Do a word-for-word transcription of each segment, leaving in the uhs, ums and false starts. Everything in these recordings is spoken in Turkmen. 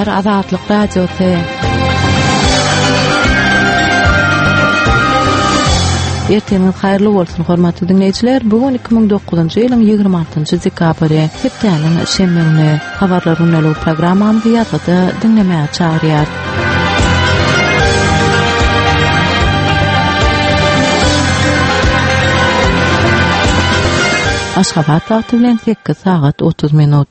Gepleýär Azatlyk Radiosy. Erteniz haýrly bolsun hormatly dinleýijiler. Bugun iki ming dokuzunçy ýylyň ýygrima altynjy dekabry, hepdeniň şemme güni habarlar ünlü programmamy ýa-da dinlemäge çagyrýar. Aşgabat wagty bilen sekiz saat otuz minut.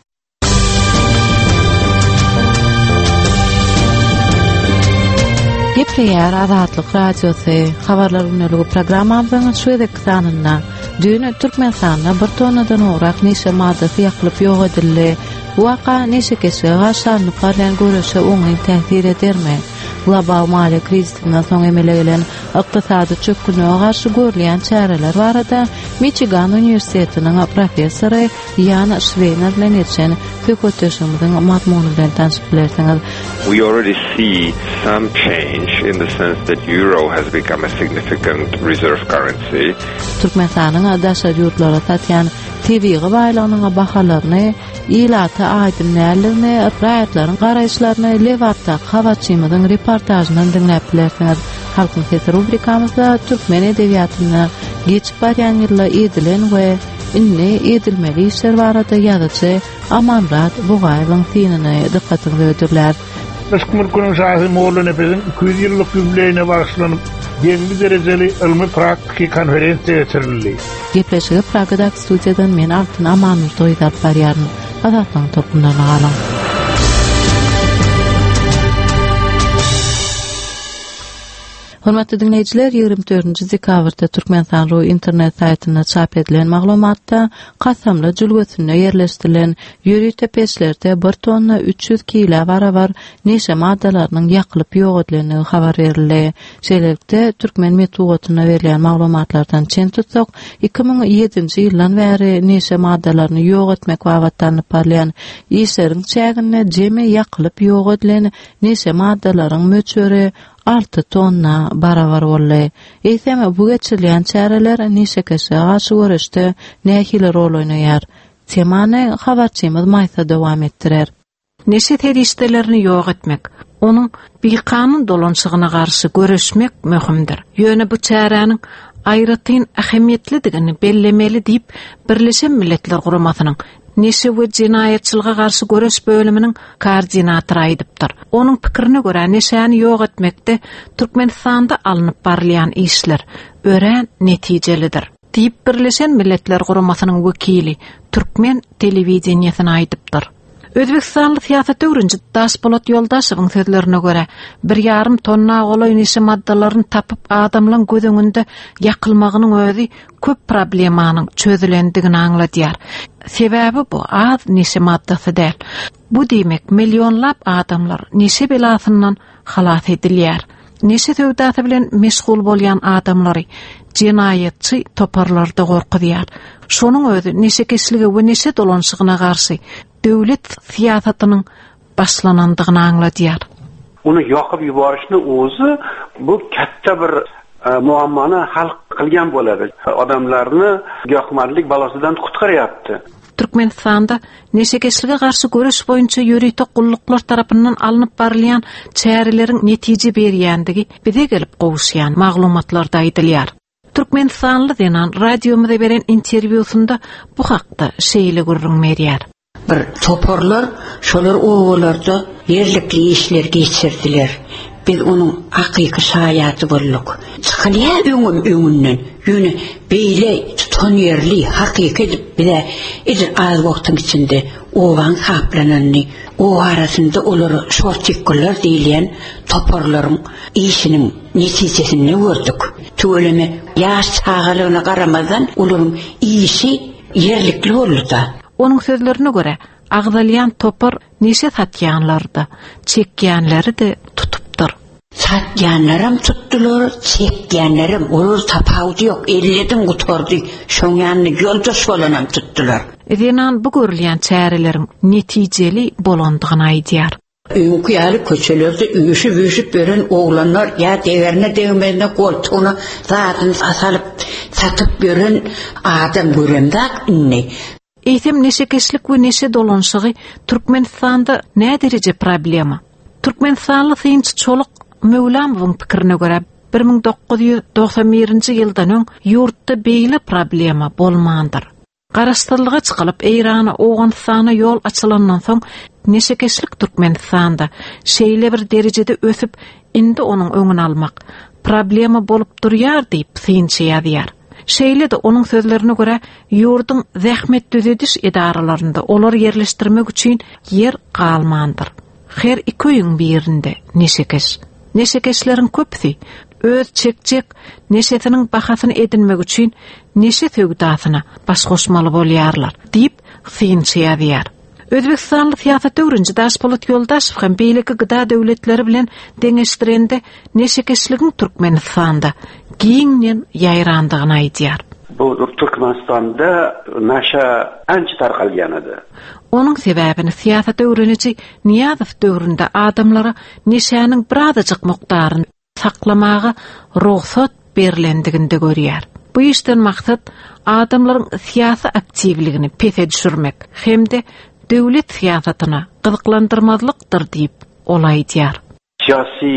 Gepleýär Azatlyk Radiosy habarlar ünlü programmamyň şu edek sanynda düýün Türkmenistanda bir tonnadan orak neşe maddasy ýakylyp ýok edildi. Bu waka neşe kişi gaşanyp barlan görüşe oňy täsir edermi? Global maliýe krizisinden soň emele gelen ykdysady çökgününe garşy görülen çäreler barada Michigan Üniversitetiniň professory Jan Schweiner bilen etjen kököteşimizin mazmuny bilen tanışyp bilersiňiz. We already see some change in the sense that euro has become a significant reserve currency. Türkmenistanyň daşa ýurtlara satýan T V-ge baýlanyňa bahalaryny, ilata aýdym nälerni, raýatlaryň garaýşlaryny Lewarta hawaçymyzyň reportajyndan dinläp bilersiňiz. Halkyň sesi rubrikamyzda türkmen edebiýatyna geçip barýan ýyllar edilen we inni edilmeli işler barada ýazyjy Amanrat Bugaýewiň synine dikkatini ödürler. Başkumurkunun şahı Moğlu Nefes'in iki yüz yıllık yübüleyine bağışlanıp birinci dereceli ilmi praktiki konferansiya geçirildi. Gepleşigi Praga'daki studiyadan men Altın Amanurt oýdap barýaryn. Azatlyň topundan alan. Hormatly dinleýijiler, ýygrima dördünçi dekabrda Türkmenistan Ruh internet saýtyna çap edilen maglumatda Qasamly jülgüsinde ýerleşdirilen ýüri tepeçlerde bir tonna üç yüz kilo barabar neşe maddalarynyň ýakylyp ýok edilenligi habar berildi. Şeýlelikde Türkmen medeniýetyne berilen maglumatlardan çen tutsak, iki ming ýedinçi ýyldan bäri neşe maddalaryny ýok etmek wagtanyp barýan işleriň çägine jemi ýakylyp ýok edilen neşe maddalaryň möçüri altı tonna barabar boldy. Eýsem bu geçirilen çäreler neşe kişi gaşy görüşde nähili rol oýnaýar. Temany habarçymyz Maýsa dowam etdirer. Neşe terişdelerini ýok etmek, onuň bikanun dolanşygyna garşy görüşmek möhümdir. Ýöne bu çäräniň aýratyn ähemiýetlidigini bellemeli diýip Birleşen Milletler Guramasynyň neşe we jinayetçiliga garşy görüş bölüminiň koordinatory aýdypdyr. Onuň pikirini görä neşäni ýok etmekde Türkmenistanda alınıp barlayan işler ören netijelidir diýip Birleşen Milletler Guramasynyň wekili Türkmen telewizioniýasyna aýdypdyr. Özbekistanly siýasat öwrünçi Daşpolat Ýoldaşowyň sözlerine görä bir ýarym tonna goloý neşe maddalaryny tapyp adamlaryň göz öňünde ýakylmagynyň özi köp problemanyň çözülendigini aňladýar. Sebäbi bu az neşe maddasy däl. Bu diýmek millionlap adamlar neşe belasyndan halas edilýär. Neşe söwdasy bilen meşgul bolýan adamlary jinayetçi toparlarda gorkudýar. Şonuň özi neşe keşligi we neşe dolanşygyna garşy döwlet siýasatynyň başlanandygyny aňladýar. Onu ýakyp ýubaryşny ozy bu katta bir e, muammany hal kılgan bolady. Adamlarni giyohmarlik balasydan kutkarýapdy. Türkmenistanda neşekeşlige garşy görüş boýunça ýürüýte gulluklar tarapyndan alınıp barlayan çäreleriň netije berýändigi bize gelip gowuşýan maglumatlarda aýdylýar. Türkmenistanly denan radiomyza beren interwýusunda bu hakda şeýle görünmerýär. Bir toparlar şolar owalarda yerlikli işler geçirdiler. Biz onun hakyky şaýaty bolduk. Çykylýar öňüm öňünden. Ýöne beýle tutan yerli hakyky edip bize edir az wagtyň içinde owan haplananny, o arasynda olary şortçyklar diýilen toparlaryň işiniň netijesini gördük. Töweleme ýaş çağalygyna garamazdan olaryň işi yerlikli boldy. Onuň sözlerine görä agdalyan topar neşe satýanlarda, çekýänleri de tutupdyr. Satýanlarym tutdular, çekýänlerim olur tapawdy ýok, elledin gutardy, şoňany ýoldaş bolanam tutdular. Edenan bu görülen çäreleriň netijeli bolandygyny aýdýar. Öňkü ýaly köçelerde üýüşip üýüşip beren oglanlar ýa degerne degmende koltugyna zatyny asalyp satyp beren adam göremdak inni. Eýsem neşekeşlik we neşe dolanşygy Türkmenistanda nä derece problema? Türkmenistanly synçy Çolak Mevlamowyň pikirine görä bir ming dokuz yüz doksan birinji ýyldan öň ýurtda beýle problema bolmandyr. Garaşdyrlyga çykylyp Eýrana, Owganystana ýol açylandan soň neşekeşlik Türkmenistanda şeýle bir derejede ösüp indi onuň öňüni almak problema bolup durýar diýip synçy ýazýar. Şeýle de onuň sözlerine görä ýurdyň zähmet düzediş edaralaryna olar yerleşdirmek üçin yer galmandyr. Her iki öýüň birinde neşekeş. Neşekeşleriň köpsi öz çekçek neşetiniň bahasyny edinmek üçin neşe söwdasyna baş goşmaly bolýarlar diýip synçy ýazýar. Özbekistanly siýasat öwrünçi Daşpolat Ýoldaşow hem beýleki gyda döwletleri bilen deňeşdirende neşekeşligiň Türkmenistanda giňden ýaýrandygyny aýdýar. Bu Türkmenistanda naşa ança tarqalgan edi. Onun sebäbini siýasat öwrünçi Niýazow döwründe adamlara neşäniň birazajyk mukdaryny saklamagy ruhsat berilendiginde görýär. Bu işden maksat adamlaryň siýasy aktivligini pese düşürmek hemde döwlet siýasatyna gyzyklandyrmazlykdyr diýip olaýdýar. Siyasi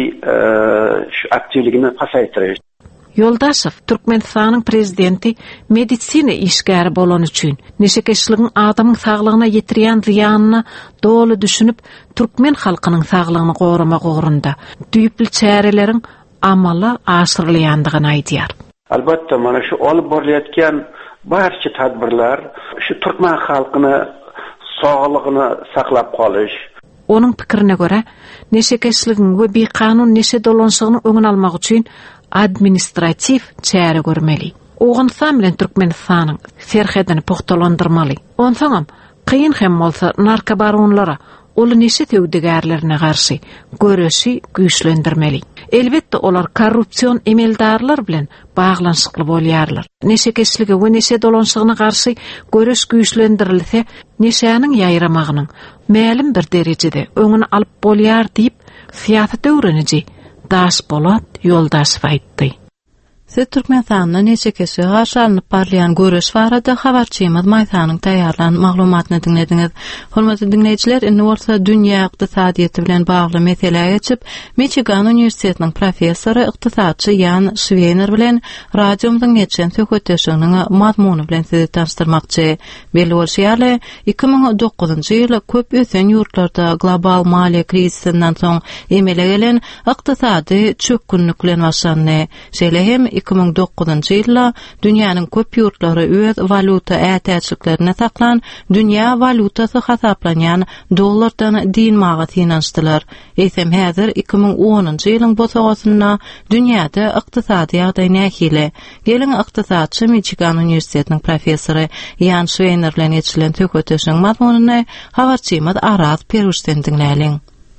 şu aktivligini pasaýtyryş. Ýoldaşow Türkmenistanyň prezidenti medisina işgäri bolan üçin neşekeşligiň adamyň saglygyna ýetirýän ziýanyny dolu düşünüp türkmen halkynyň saglygyny goramak ugrunda düýüpli çäreleriň amala aşyrylýandygyny aýdýar. Albatta mana şu alyp borilayotgan barcha tadbirler şu türkmen halkyny saglygyny saklap kalyş. Onun pikirine görä neşekeşligiň we beýkanun neşe dolanşygyny öňüni almak üçin administrativ çäre görmeli. Owganystan bilen Türkmenistanyň serhedini puhtalandyrmaly. Onsoňam kıyın hem bolsa narkobaronlara, ol neşe töwdegärlerine garşy göreşi güýçlendirmeli. Elbetde olar korrupsiýon emeldarlar bilen baglanşykly bolýarlar. Neşekeşligi we neşe dolanşygyna garşy göreş güýçlendirilse, neşäniň ýaýramagynyň mälim bir derejede öňüni alyp bolýar diýip siýasat öwreniji Daşpolat Ýoldaşow aýtdy. Siz Türkmenistanyň neşekeşi garşalynyp barlayan göreş barada habarçymyz Maýsanyň taýýarlan maglumatyny dinlediňiz. Hormatly dinleýijiler, indi bolsa dünýä ykdysadyýety bilen bagly mesele geçip, Michigan Üniversitetiniň professory ykdysadçy Jan Schweiner bilen radiomyzyň geçen söhbetleşiginiň mazmuny bilen sizi tanışdyrmakçy. Belli bolýarly, iki ming dokuzunjy ýyl köp ösen ýurtlarda global maliýe krizisinden soň emele gelen ykdysady çökünlik bilen başlandy. Şeýle hem iki ming dokuzunjy ýylda dünýäniň köp ýurtlary öz valuta ätäçliklerine saklan, dünýä valutasy hasaplanýan dollardan diýilmäge synançdylar. Eýsem häzir iki ming onunjy ýylyň bosagyna dünýäde ykdysady ýagdaý nähili. Gelin ykdysadçy Michigan Üniversitetiniň professory Jan Schweiner bilen geçilen söhbetleşigiň mazmunyny habarçymyz Araz Peruşden dinläliň.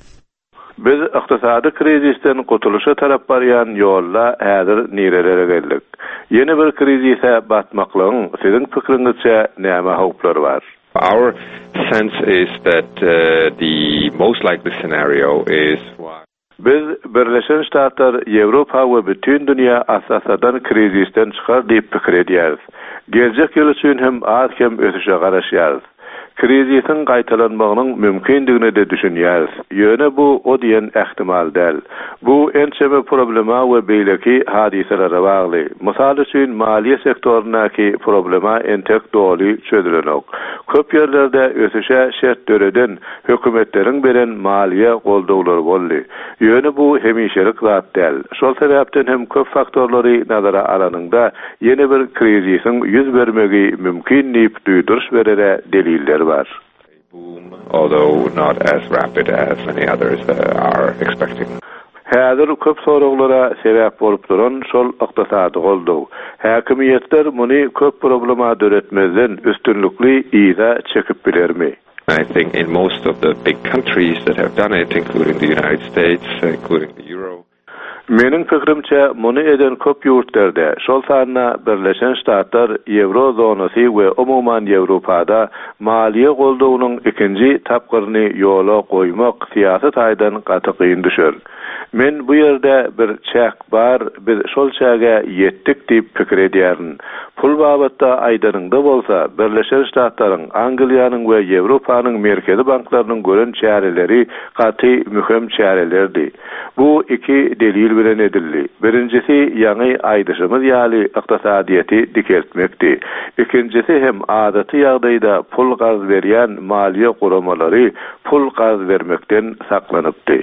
Biz ykdysady krizisten gutuluşa tarap barýan ýolda häzir nirelere geldik. Ýeni bir krizise batmaklygyň siziň pikiriňizçe näme howplary bar? Our sense is that uh, the most likely scenario is what Biz Birleşen Ştatlar, Ýewropa we bütün dünýä asasadan krizisten çykar diýip pikir edýäris. Geljek ýyl üçin hem az hem ösüşe garaşýarys. Krizisin qaytalanmagynyň mümkindigini de düşünýäris. Ýöne bu o diýen ähtimal däl. Bu ençeme problema we beýleki hadiselere bagly. Mysal üçin maliýe sektorunaky problema entek doly çözülenok. Köp ýerlerde ösüşe şert döreden hökümetleriň beren maliýe goldawlary boldy. Ýöne bu hemişelik zat däl. Şol sebäpden hem köp faktorlary nazara alanyňda ýene bir krizisin ýüz bermegi mümkin diýip duýduruş berere deliller var. boom, although not as rapid as many others uh, are expecting. Häzir köp soraglara sebäp bolup duran şol ykdysady goldaw. Häkimiýetler muny köp problema döretmezden üstünlükli ýa çekip bilermi? I think in most of the big countries that have done it, including the United States, including the Euro. Menin fikrimçe muny eden köp ýurtlarda, şol sanna Birleşen Ştatlar, Euro zonasy we umuman Ýewropada maliýe goldawynyň ikinji tapgyryny ýola goýmak siýasat aýdan gaty düşer. Men bu ýerde bir çäk bar, biz şol çäge ýetdik diýip pikir edýärin. Pul babatda aýdanynda bolsa, Birleşen Ştatlaryň, Angliýanyň we Ýewropanyň merkezi banklarynyň gören çäreleri gaty mühim çärelerdi. Bu iki delil bilen edildi. Birincisi ýany aýdyşymyz ýaly ykdysadyýety dikeltmekdi. İkincisi hem adaty ýagdaýda pul gaz berýän maliýe guramalary pul gaz bermekden saklanypdy.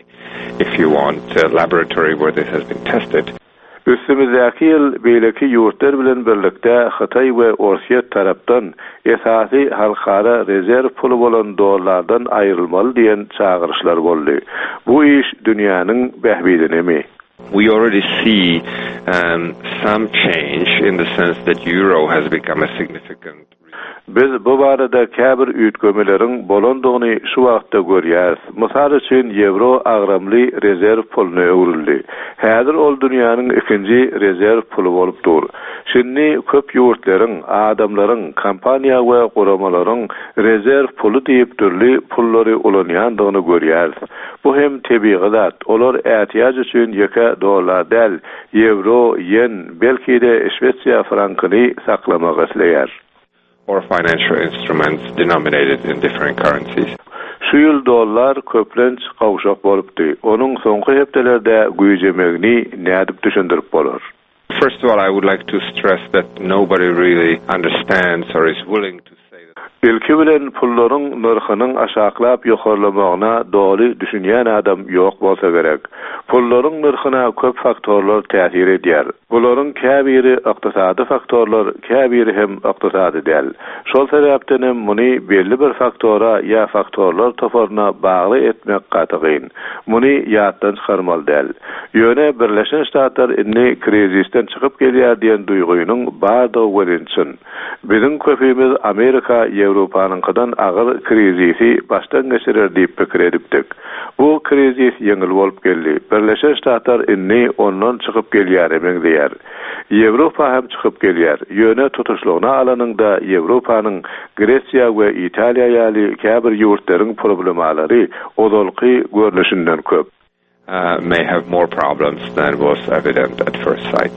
If you want a laboratory where this has been tested. Üstümizdäki ýyl beýleki ýurtlar bilen birlikde Hytaý we Orsiýa tarapdan esasy halkara rezerw pulu bolan dollardan aýrylmaly diýen çağırışlar boldy. Bu iş dünýäniň behbidinemi? We already see um, some change in the sense that euro has become a significant. Biz bu barada käbir üýtgemelerin bolandygyny şu wagtda görýäris. Mysal üçin euro agramly rezerw puluny öwrüldi. Häzir ol dünýäniň ikinji rezerw pulu bolup dur. Şimdi köp ýurtlaryň, adamlaryň, kompaniýa we guramalaryň rezerw pulu diýip türli pullary ulanýandygyny görýäris. Bu hem tebii zat. Olar ätiýaj üçin ýeke dollar däl, euro, yen, belki de Şwetsiýa frankyny saklamak isleýär. Or financial instruments denominated in different currencies. Şu ýyl dollar köplenç gawşak bolupdy. Onuň soňky hepdelerde güýjemegini nädip düşündirip bolar? First of all, I would like to stress that nobody really understands or is willing to say that. Ilki bilen pullaryň narhynyň aşaklap ýokarlamagyna dogry düşünýän adam ýok bolsa gerek. Pullaryň narhyna köp faktorlar täsir edýär. Bularyň käbiri ykdysady faktorlar, käbiri hem ykdysady däl. Şol sebäpden hem muny belli bir faktora ýa faktorlar toparyna bagly etmek gatygyn. Muny ýatdan çykarmaly däl. Ýöne Birleşen Ştatlar inni krizisten çykyp gelýär diýen duýgunyň barda werençin. Biziň köpümiz Amerika, Ýewropanyňkydan agyr krizisi başdan geçirer diýip pikir edipdik. Bu krizis ýeňil bolup geldi. Birleşen Ştatlar inni ondan çykyp gelýär emeng diýär. Ýewropa hem çykyp gelýär. Ýöne tutuşlugyna alanynda Ýewropanyň Gresiýa we Italiýa ýaly käbir ýurtlaryň problemalary odalky görnüşinden köp. Uh, may have more problems than was evident at first sight.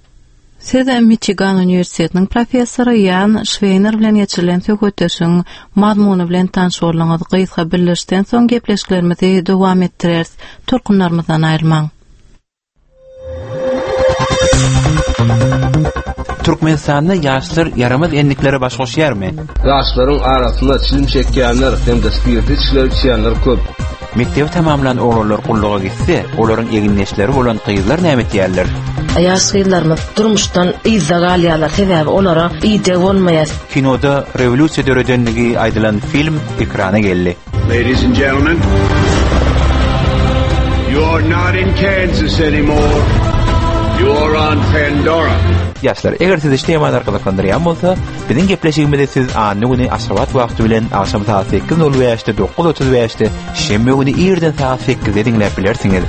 Siz Michigan Üniversitetiniň professory Jan Schweiner bilen geçirilen söhbetleşiň mazmuny bilen tanış bolýaňyz gysga birleşden soň gepleşiklerimizi dowam etdirýäris. Turkunlarymyzdan aýrylmaň. Türkmenistanda ýaşlar yaramaz enliklere baş goşýarmy? Ýaşlaryň arasynda çilim çekýänler hem de spirtli işler içýänler köp. Mektebi tamamlan oglanlar gulluga gitse, olaryň eginleşleri bolan gyzlar näme diýerler? Ýaş gyzlarymyz durmuşdan izza galýarlar, sebäbi olara ýygy bolmaýar. Kinoda rewolýusiýa döredenligi aýdylan film ekrana geldi. Ladies and gentlemen, you are not in Kansas anymore. You are on Pandora. Ýaşlar, eger siz işleýän arkadaşlaryndan bolsa, biziň gepleşigimizde siz anny güni aşabat wagty bilen akşam saat sekiz nol beşde dokuz otuz beşde şemme güni ýerden saat sekizde dinläp bilersiňiz.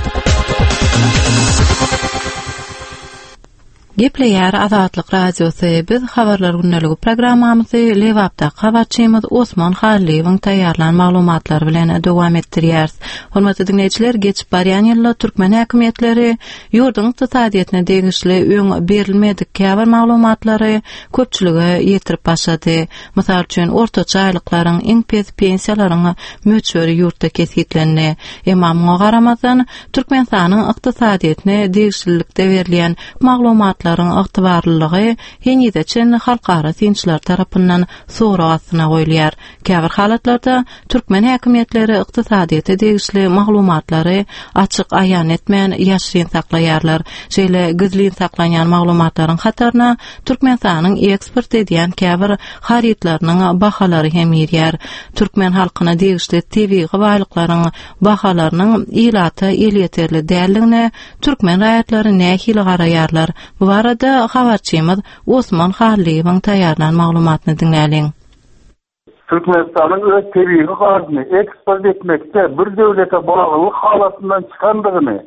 Gepleýär Azatlyk radiosy. Biz habarlar günneligi programmamyzy Lewapda habarçymyz Osman Haliliýewiň taýýarlan maglumatlary bilen dowam etdirýäris. Hormatly dinleýijiler, geçip barýan ýyllar türkmen häkimetleri ýurdun ykdysadyýetine degişli öň berilmedik käbir maglumatlary köpçülige ýetirip başlady. Mysal üçin ortaça aýlyklaryň iň pes pensiýalaryň möçberi ýurtda kesitlenýär. Emma muňa garamazdan Türkmenistanyň ykdysadyýetine degişlilikde berilýän maglumat ıqtibarlylygy ýene-de çen halkara synçylar tarapyndan soňra astyna goýulýar. Käbir halatlarda türkmen häkimetleri ykdysadyýete degişli maglumatlary açyk aýan etmän ýaşyryn saklaýarlar. Şeýle gizlin saklanýan maglumatlaryň hatarına Türkmenistanyň eksport edýän käbir haritlarynyň bahalary hem ýerýär. Türkmen halkyna degişli tebii gaýlyklaryň bahalarynyň ilaty el ýeterli däldigine türkmen raýatlary nähili garaýarlar. Bu arada habarçymyz Osman Haliliýewiň taýýarlan maglumatyny dinläliň. Türkmenistanyň öz tebii gazyny eksport etmekde bir döwlete baglylyk halatyndan çykandygyny,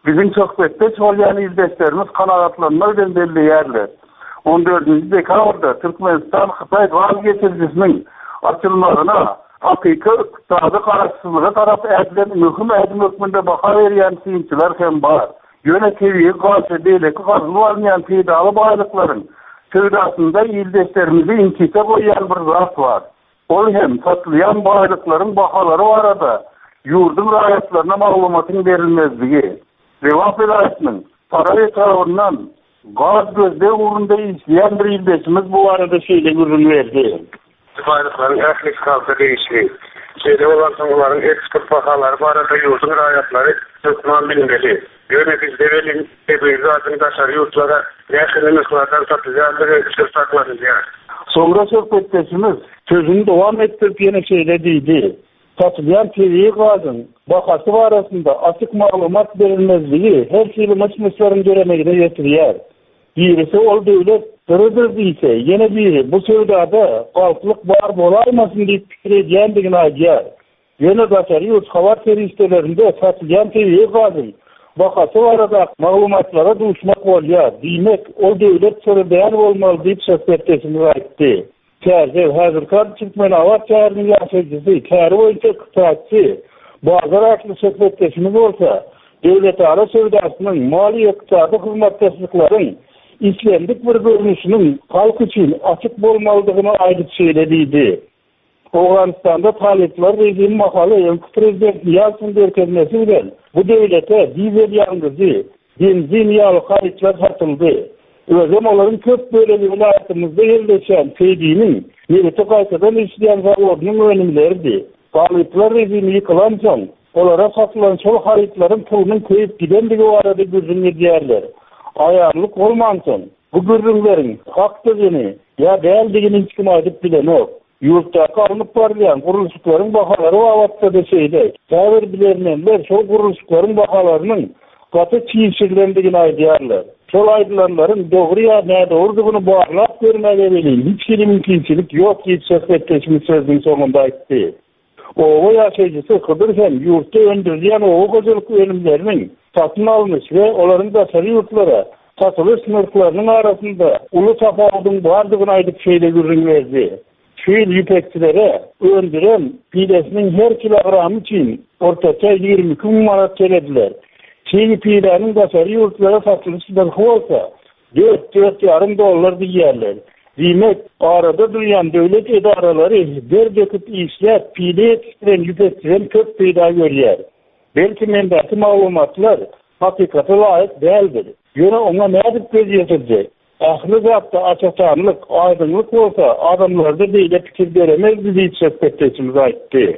bizim sohbette çoğulayan izleyicilerimiz kanaatlanmadan belli yerler. on dördüncü dekabrda Türkmenistan-Xitay gaz geçircisinin açılmasına hakiki iqtisadi kararsızlığa taraf edilen mühim edim hükmünde baha veriyen siyinçiler hem var. Yönetiyi gazı deyleki gazlı olmayan faydalı baylıkların tövdasında ildeşlerimizi inkite koyan bir zat var. Ol hem satlayan baylıkların bahaları arada yurdun rayetlerine malumatın verilmezliği. Revah vilayetinin para etrafından gaz gözde uğrunda işleyen bir ildeşimiz bu arada şeyle ürün verdi. Baylıkların ehlik kalsa değişliği. Şeyde olan onların eksport bahaları bu arada yurdun rayetleri tutman bilinmeli. Yöneticide velin ebeği zatını taşarı yurtlara yakını mıklardan satacağını sırtaklarız yani. Sonra sohbetleşimiz sözünü devam ettirip yine söylediydi. Satılayan T V gazın bakası arasında açık malumat verilmezliği her şeyli maçmışların göremegine getiriyor. Birisi ol devlet sırıdır deyse yine biri bu sevdada kalkılık var bolaymasın deyip fikir ediyendigini aydiyor. Yine taşarı yurt havar teristlerinde satılayan T V gazın bakası arada malumatlara duşmak oluyor. Demek o devlet sırıdayan olmalı deyip sohbetleşimiz aytti. Kârdev hazır kad Türkmen avat çağrının yaşayıcısı, kârı boyunca kıtaatçı, bazıları aklı sohbetleşimiz olsa, devlet ara sevdasının mali iktisadı hizmetleşliklerin İslamlık bir görünüşünün halk için açık olmalığını ayrıt söylediydi. Afganistan'da Talipler rejimi makalı Yankı Prezident Yalçın derkezmesi bilen bu devlete dizel yangızı, benzin yağlı kayıtlar satıldı. Özlem onların köp böyle vilayetimizde yerleşen Feydi'nin Neveti Kaysadan işleyen zavodunun önümlerdi. Talipler rejimi yıkılan son, onlara satılan sol haritlerin pulunun köyüp gidendiği o arada gürzün ediyerler. Ayarlık olmansın. Bu gürzünlerin haktızını ya değerliğini hiç kim aydıp bilen o. Yurtta kalınıp parlayan kuruluşlukların bahaları o avatta da şeyde. Tavır bilenler sol kuruluşlukların bahalarının katı çiğşirlendiğini aydiyarlar. Sol aydılanların doğru ya ne doğruduğunu bağırlap görmeye belirli. Hiç gibi mümkünçilik yok ki hiç sohbetleşmiş sözün sonunda aytti. Oğu yaşayıcısı Kıdırken yurtta öndürleyen oğu kocalık ölümlerinin satın almış ve onların da sarı yurtlara satılış sınırlarının arasında ulu tafavudun vardığını aydık şeyle görün verdi. Şehir yüpekçilere öndüren pidesinin her kilogramı için ortaça yirmi iki manat söylediler. Şeyli pidenin da sarı yurtlara satılış sınırı olsa dört dört yarım dolar diyerler. Demek arada duyan devlet idaraları bir döküp işler pide yetiştiren yüpekçilerin köp peyda görüyor. Belki mendaki malumatlar hakikate layık değildir. Yine ona ne edip göz yetirecek? Ahlı zatta açıkçanlık, aydınlık olsa adamlarda değil fikir veremez bizi hiç sohbetleşimiz aytti.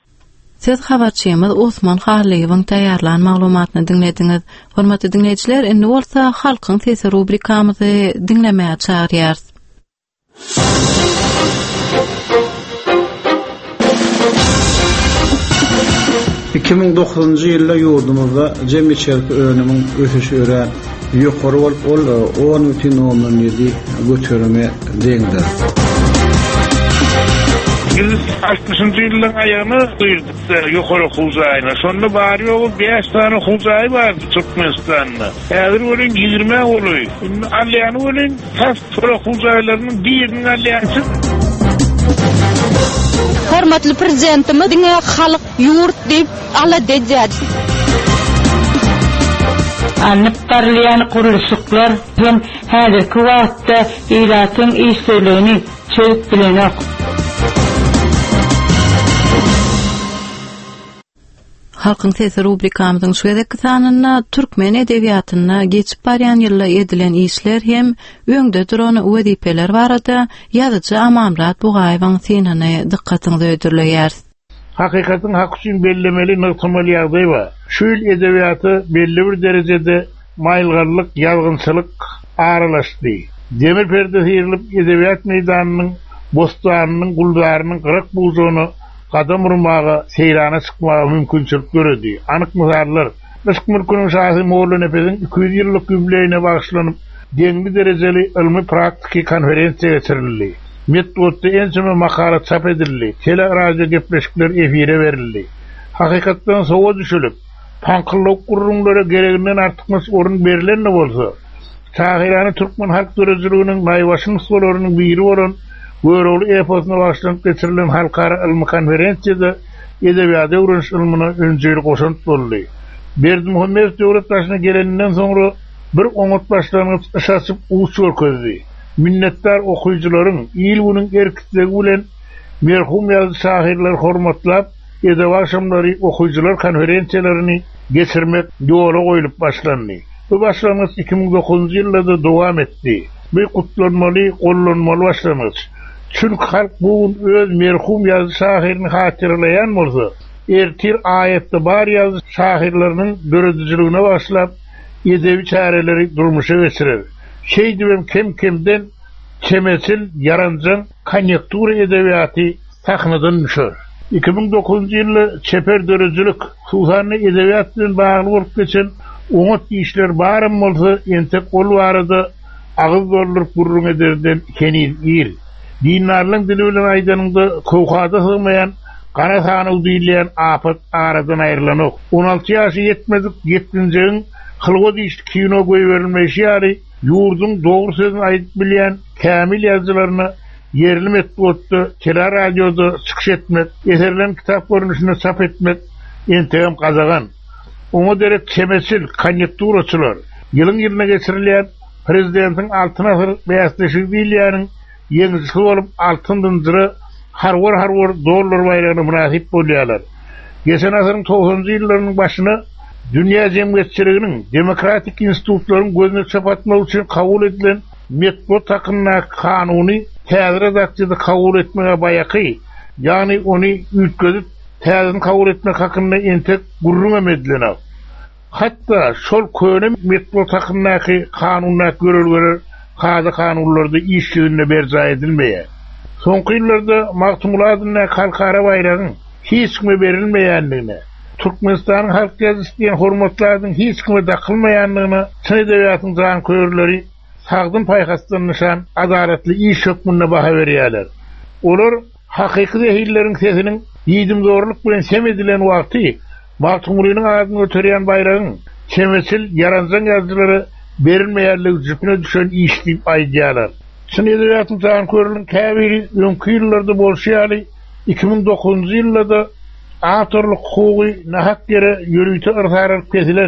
Siz habarçıyımız Osman Xarlıyev'in tayarlan maglumatını dinlediniz. Hormatly dinleyiciler, indi bolsa halkın sesi rubrikamyzy dinlemäge çağırýarys. iki ming dokuzuncu ýylda ýurdumyzda jemgyýetçilik önümiň ösüşi ören ýokary bolup ol on бүтүн onuň ýedi götürme deňdir. Biz altmışıncı yılın ayağını duyurduk da yukarı Huzay'na. Sonra bari oğul beş tane Huzay vardı Türkmenistan'da. Eğer olun yirmi oluyor. Alyanı olun tas sonra Huzaylarının birinin alyansı. Hormatly prezidentimiz diňe halyk ýurt diýip ala dejýär. Anıp barlayan kuruluşluklar hem häzirki wagtda ýylatyň işlerini çöp bilenok. Halkın sesi rubrikamızın şu edeki sanına Türkmen edebiýatyna geçip barýan ýylla edilen işler hem öňde duran wezipeler barada ýazyjy Amamrat Bugaýewiň synany dikkatiňizi öýdürleýär. Hakikatin hak üçün bellemeli nırtamalı ýagdaý var. Şu ýyl edebiýaty belli bir derejede maýylgarlyk, ýalgynçylyk aralaşdy. Demir perde hyrylyp edebiýat meýdanynyň bostanynyň guldarynyň kırk buzuny kadam urmağa, seyrana çıkmağa mümkünçülük göredi. Anık mızarlar, Rızk Mülkünün şahı Moğlu Nefes'in iki yüz yıllık yübileyine bağışlanıp denli dereceli ilmi praktiki konferensiya geçirildi. Metodda en söme makala çap edildi. Tele radyo gepleşikler efire verildi. Hakikattan soğuk düşülüp, pankıllık gurrunlara gereginden artykmys orun berilenne bolsa, Şahirany Türkmen halk dörejiliğinin naýbaşynyň biri bolan Göröwli eposyna başlanıp geçirilen halkara ilmi konferensiyada edebiyat öwreniş ilmini öncüli goşunt boldy. Berdimuhammed döwlet başyna geleninden soňra bir oňat başlanyp aşasyp uç görkezdi. Minnetdar okuyucularyň ýyl bunyň erkitligi bilen merhum ýazy şahirler hormatlap edebiyat akşamlary okuyucular konferensiýalaryny geçirmek ýola goýulyp başlandy. Bu başlangıç iki bin dokuzuncu ýylda dowam etdi. Bir kutlanmaly, gollanmaly başlangıç. Çünki halk bu öz merhum ýazy şahirini hatırlayan bolsa, ertir ayetde bar ýazy şahirleriniň döredijiligine başlap edebi çareleri durmuşa geçirer. Şeýdibem kem-kemden çemesil yaranjan konjunktura edebiýaty sahnadan düşer. iki bin dokuzuncu ýyly çeper dörejilik hususany edebiýat bilen bagly bolup geçen oňat işler barym bolsa entek ol barada agyz doldurup gurrun ederden kenil ýyl. Dinarlyň dili bilen aýdanynda kowkada sığmayan gara sanyw diýilen apat aradan aýrylanok. on alty ýaşy ýetmedik ýettinjiň hylga diýişli kino goýberilmesi ýaly ýurdun dogry sözüni aýdyp bilýän kämil ýazgylaryny yerli metbutda, tele radioda çykyş etmek, eserlerin kitap görünüşine çap etmek entegem gazagan. Oňa derek çemesil konjunkturaçylar ýylyň ýerine geçirilýän prezidentiň altyn asyr beýaslyşygy diýilýäniň ýeňisi bolup altyn dyndyry harwar harwar dollar baýragyna münasip bolýarlar. Geçen asyryň togsunjy ýyllarynyň başyna dünýä jemgyýetçiliginiň demokratik institutlaryň gözüne çapatmak üçin kabul edilen metbut hakkında kanuny täze datçydy kabul etmege baýaky, ýani ony ütközüp täze kabul etmek hakkında entek gurrun edilen. Hatta şol köne metbut hakkındaky kanunlar görülgeler Kaza kanunlarda iş yönüne berza edilmeye. Soňky ýyllarda Magtumuladyň halkara baýragyň hiç kime berilmeýändigine, Türkmenistanyň halk ýazgysy hormatlaryň hiç kime dakylmaýandygyna, çyn edebiýatyň jan köýürleri sagdyn paýhastan nişan adaletli iş hökmüne baha berýärler. Olar hakyky zehirleriň sesiniň ýydım zorluk bilen semedilen wagty Magtumuladyň adyny öterýän baýragyň çemesil yaranjan ýazgylary berilmeýärligi jüpüne düşen iş diýip aýdýarlar. Çyn edebiýatyň jan köýürleriň käbiri öňki ýyllarda bolşýaly iki bin dokuzuncu ýylda atorlyk hukuky nahak yere ýürüýte ırsaryp kesilen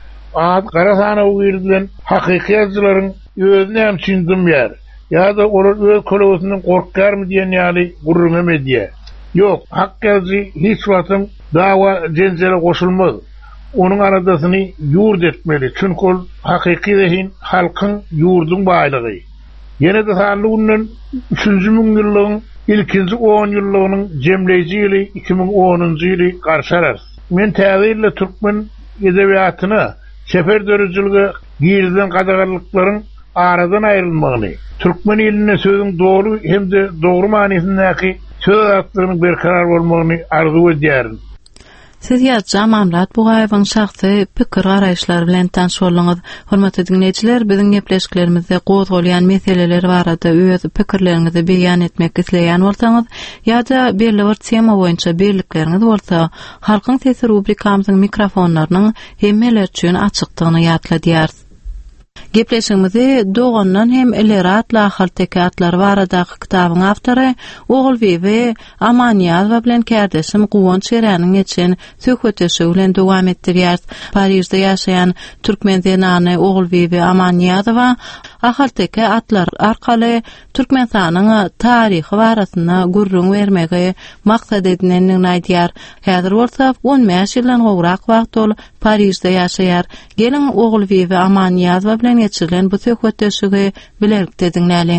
ad gara sanyw berilen hakyky ýazgylaryň özüne hem çyndymbýar. Ya da olar öz kolawsynyň gorkarmy diýen ýaly gurrun emedýär. Ýok, hak ýazgy hiç wagtym dawa jenjele goşulmaz. Onun aradasyny ýurt etmeli. Çünki ol hakyky zehin halkyň ýurdun baýlygy. Ýene de sanlygynyň üçünji ýyllygyň ilkinji on ýyllygynyň jemleýiji ýyly iki bin onuncu ýyly garşarar. Men täze Türkmen edebiýatyna çeper dörejiligi giýilen gadagarlyklaryň aradan aýrylmagyny, Türkmen ýylyna sözüň dogry hemde dogry manysyndäki söz atlarynyň berkarar bolmagyny arzu edýärin. Siz ýazja Mamlat Bugaýewiň şahsy pikir garaýşlary bilen tanış bolňyz. Hormatly dinleýijiler, biziň gepleşiklerimizde gozgolýan meseleler barada öz pikirleriňizi beýan etmek isleýän bolsaňyz, ýa-da belli bir tema boýunça birlikleriniz bolsa, halkyň sesi rubrikamyzyň mikrofonlarynyň hemmeler üçin açykdygyny ýatladýarys. Gepleşigimizi dogandan hem Elerat Lahalteki atlar baradaky kitabyň awtory Ogulbeýe Amaniýazow bilen kärdeşim Guwonç Şeräniň geçen söhbetleşi bilen dowam etdirýär. Parisde ýaşaýan türkmen zenany Ogulbeýe Amaniýazow Lahalteki atlar arkaly Türkmenistanyň taryhy barasyna gurrun bermegi maksat edilenini aýdýar. Häzir bolsa on beş ýyldan gowrak wagt ol Parisde ýaşaýar. Gelin Ogulbeýe Amaniýazow bilen geçirilen bu söhbetleşigi bilerlikde dinläliň.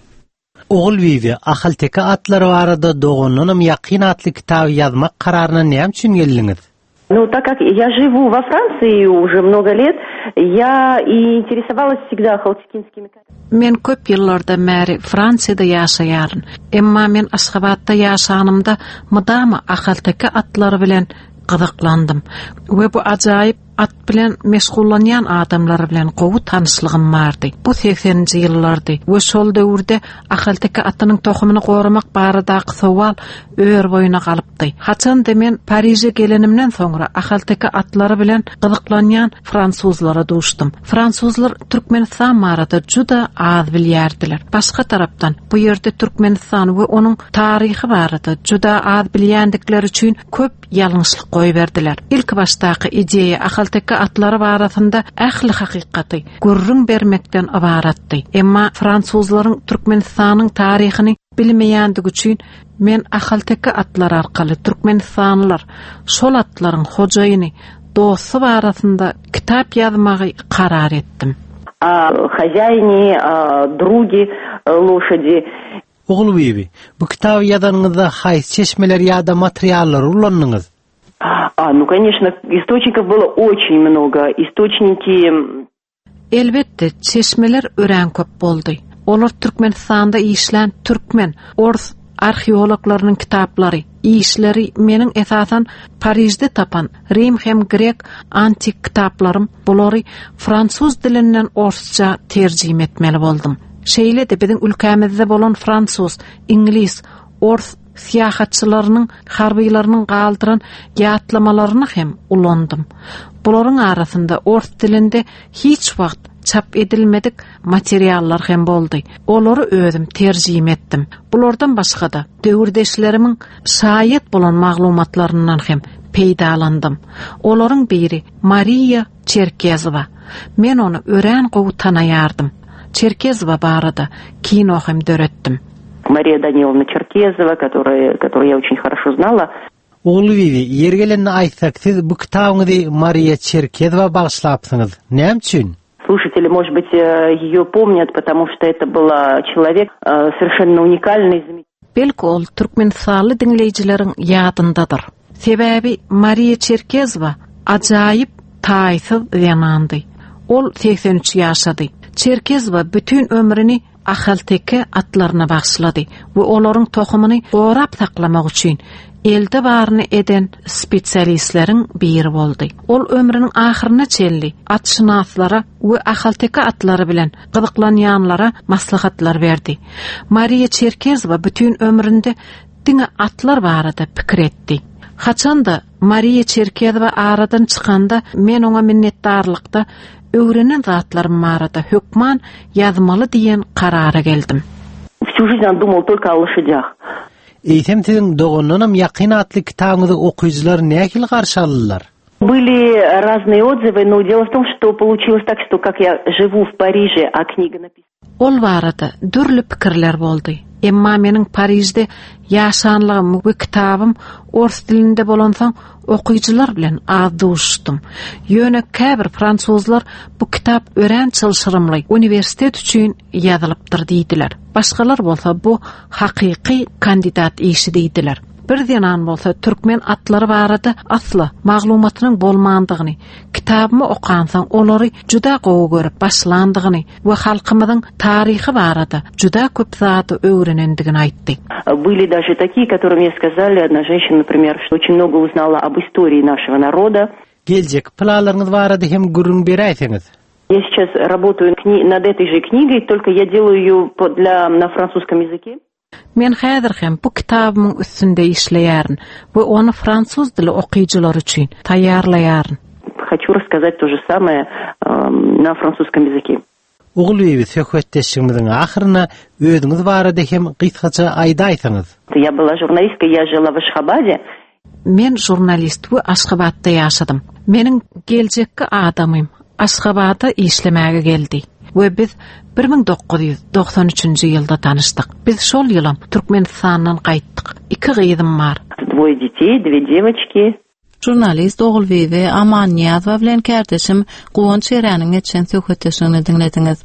Ogulbeýe Ahalteki atlar barada dogonunum ýakyn atly kitaby ýazmak kararyna näme üçin geldiňiz? Ну, так как я живу во Франции уже много лет, я и интересовалась всегда халтикинскими... Men köp ýyllarda märi Fransiýada ýaşaýaryn. Emma men Aşgabatda ýaşanymda mydama Ahalteki atlary bilen gyzyklandym. We bu ajaýyp at bilen meşgullanýan adamlar bilen gowy tanışlygym bardy. Bu sekseninji ýyllardy we şol döwürde ahalteka atynyň tohumyny goramak baradaky sowal öýür boýuna galypdy. Haçan da men Paris'e gelenimden soňra ahalteka atlary bilen gyzyklanýan fransuzlara duşdum. Fransuzlar Türkmenistan marada juda az bilýärdiler. Başga tarapdan bu ýerde Türkmenistan we onuň taryhy barada juda az bilýändikleri üçin köp ýalňyşlyk goýberdiler. İlk başdaky ideýa ahalteka atlary barasynda ähli hakykaty gurrun bermekden ibaratdy. Emma fransuzlaryň Türkmenistanyň taryhyny bilmeýändigi üçin men ahalteka atlar arkaly Türkmenistanlylar şol atlaryň hojaýyny dosty barasynda kitap ýazmagy karar etdim. О хозяине, о друге лошади. Oğul bibi, bu kitabı yazanыңızda haýsy çeşmeler ýa-da materiallar ullandyňyz? А, ну, конечно, источников было очень много. Источники... Elbette, çeşmeler ören köp boldy. Olar Türkmenistanda işlän türkmen, ors arheologlarynyň kitaplary, işleri meniň esasan Paris'de tapan Rim hem Grek antik kitaplarym, bulary fransuz dilinden orsça terjime etmeli boldum. Şeýle de biziň ülkämizde bolan fransuz, inglis, ors siýahatçylarynyň harbylarynyň galdyran ýatlamalarını hem ulandym. Bularyň arasynda ors dilinde hiç wagt çap edilmedik materiallar hem boldy. Olary özüm terjime etdim. Bulardan başga da döwürdeşlerimin şaýat bolan maglumatlaryndan hem peýdalandym. Olaryň biri Maria Çerkezowa. Men onu ören gowy tanaýardym. Çerkezова barada kino hem döretdim. Мария Даниловна Черкезова, которая, которую я очень хорошо знала. Oğul bibi, ýergelenni aýtsak, siz bu kitabyňyzy Maria Çerkezowa bagşlapsyňyz. Näme üçin? Слушатели, может быть, ее помнят, потому что это был человек совершенно уникальный. Belki ol Türkmenistanly dinleýijileriň ýadyndadyr. Sebäbi Maria Çerkezowa ajaýyp taýsyz ýanandy. Ol seksen üç ýaşady. Çerkezowa bütün ömrüni ahalteke atlaryna bagşlady we olaryň tohumyny gorap saklamak üçin elde barny eden spesialistleriň biri boldy. Ol ömrüniň ahyryna çelli atşynaslara we ahalteke atlary bilen gyzyklanýanlara maslahatlar berdi. Maria Çerkezowa bütün ömründe diňe atlar barada pikir etdi. Haçanda Maria Çerkezowa aradan çykanda men oňa minnetdarlykda öwrenen zatlarym barada hökman ýazmaly diýen karara geldim. Всю жизнь он думал только о лошадях. Eýtem siziň dogonunam ýakyn atly kitabyňyzy okuyjylar näkil garşy aldylar? Были разные отзывы, но дело в том, что получилось так, что как я живу в Париже, а книга написана. Ol barada dürli pikirler boldy. Emma meniň Paris'de ýaşanlygym we kitabym ors dilinde bolansaň okuyjylar bilen az duşdum. Ýöne käbir fransuzlar bu kitap ören çylşyrymly uniwersitet üçin ýazylypdyr diýdiler. Başgalar bolsa bu hakyky kandidat işi diýdiler. Bir diýen bolsa türkmen atlary barada asly maglumatynyň bolmandygyny, kitabymy okansaň olary juda gowy görüp başlandygyny we halkymyzyň taryhy barada juda köp zat öwrenendigini aýtdy. Были даже такие, которые мне сказали, одна женщина, например, что очень много узнала об истории нашего народа. Geljek planlaryňyz barada hem gurrun beräýsiňiz. Я сейчас работаю над этой же книгой, только я делаю её для на французском языке. Men häzir hem bu kitabymyň üstünde işleýärin we onu fransuz dili okuyjylar üçin taýýarlaýaryn. Хочу рассказать то же самое э, на французском языке. Oğul bibi, söhbetdeşigimiziň ahyryna özüňiz barada hem gysgaça aýdaýsaňyz. Я была журналисткой, я жила в Ашхабаде. Men jurnalist we Aşgabatda ýaşadym. Meniň geljekki adamym Aşgabata işlemäge geldi. We biz bir ming dokuz ýüz doksan üçinji ýylda tanışdyk. Biz şol ýylam Türkmenistandan gaýtdyk. Iki gyzym bar. Двое детей, две девочки. Jurnalist Oğul bibi Aman Niýazowa bilen kärdeşim Gowun Şeräniň geçen söhbetdeşigini dinlediňiz.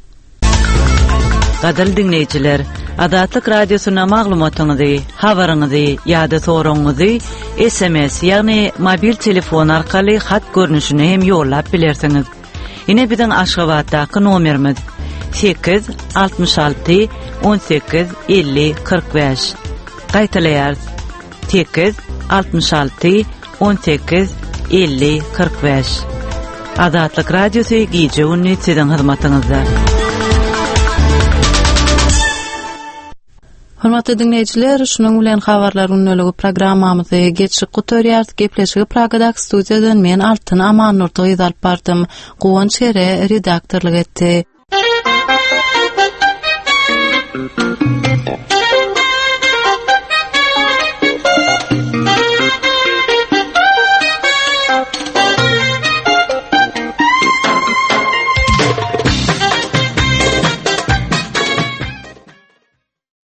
Gadal dinleýijiler, Adatlyk radiosyna maglumatyňyzy, habaryňyzy ýa-da soraňyzy S M S ýagny mobil telefon arkaly hat görnüşine hem ýollap bilersiňiz. Ine biziň Aşgabatdaky nomerimiz sekiz altmış alty on sekiz elli kırk beş. Gaýtalaýar sekiz altmış alty on sekiz elli kırk beş. Azatlyk radiosu gije günni sizin hyzmatyňyzda. Hormatly dinleyijiler, şunuň bilen habarlaryň önlügi programmamyzy geçip gutorýar gepleşigi Pragadak studiýadan men Altyn Amannurdy ýazyp bardym. Gowan Çere redaktorlyk etdi.